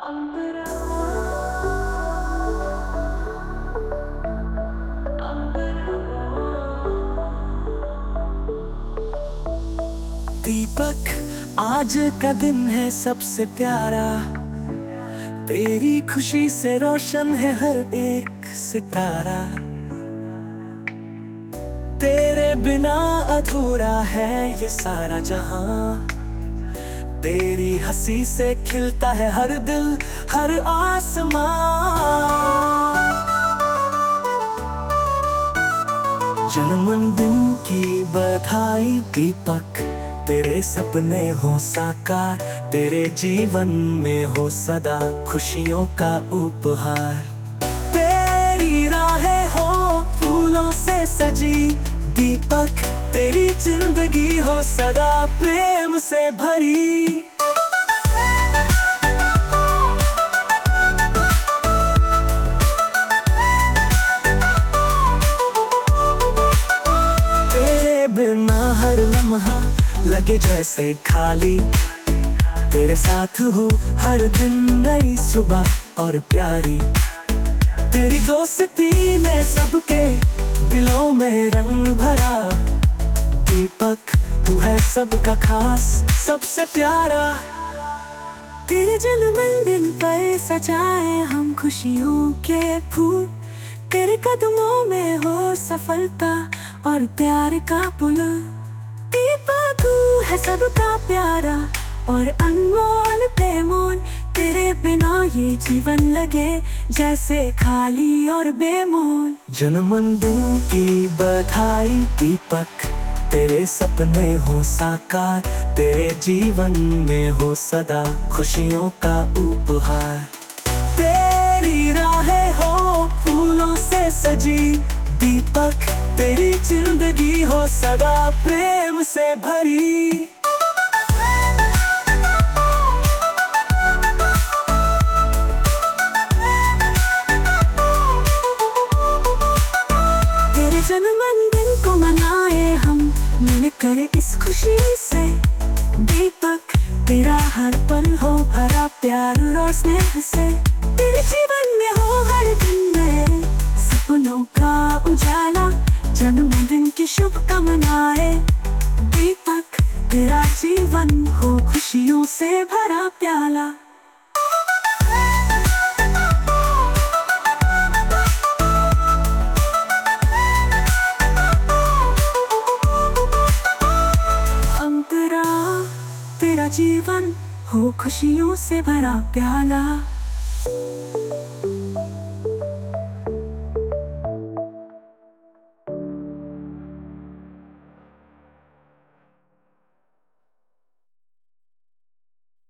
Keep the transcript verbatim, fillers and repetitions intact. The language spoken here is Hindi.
अंबरा अंबरा दीपक, आज का दिन है सबसे प्यारा। तेरी खुशी से रोशन है हर एक सितारा। तेरे बिना अधूरा है ये सारा जहां। तेरी हंसी से खिलता है हर दिल, हर आसमां। जन्मदिन की बधाई दीपक, तेरे सपने हो साकार। तेरे जीवन में हो सदा खुशियों का उपहार। तेरी राहें हो फूलों से सजी दीपक, तेरी जिंदगी हो सदा प्रेम से भरी। तेरे बिना हर लम्हा लगे जैसे खाली। तेरे साथ हो हर दिन नई सुबह और प्यारी। तेरी दोस्ती ने सबके दिलों में रंग भरा। दीपक, तू है सबका खास, सबसे प्यारा। तेरे जन्मदिन पर सजाए हम खुशियों के फूल। तेरे कदमों में हो सफलता और प्यार का पुल। दीपक, तू है सबका प्यारा और अनमोल बेमोल। तेरे बिना ये जीवन लगे जैसे खाली और बेमोल। जन्मदिन की बधाई दीपक, तेरे सपने हो साकार। तेरे जीवन में हो सदा खुशियों का उपहार। तेरी राहें हो फूलों से सजी दीपक, तेरी जिंदगी हो सदा प्रेम से भरी। जन्मदिन को मनाए हम मिलकर इस खुशी से। दीपक, तेरा हर पल हो भरा प्यार और स्नेह से। तेरे जीवन में हो हर दिन नए सपनों का उजाला। जन्मदिन की शुभकामनाएं दीपक, तेरा जीवन हो खुशियों से भरा प्याला। तेरा जीवन हो खुशियों से भरा प्याला।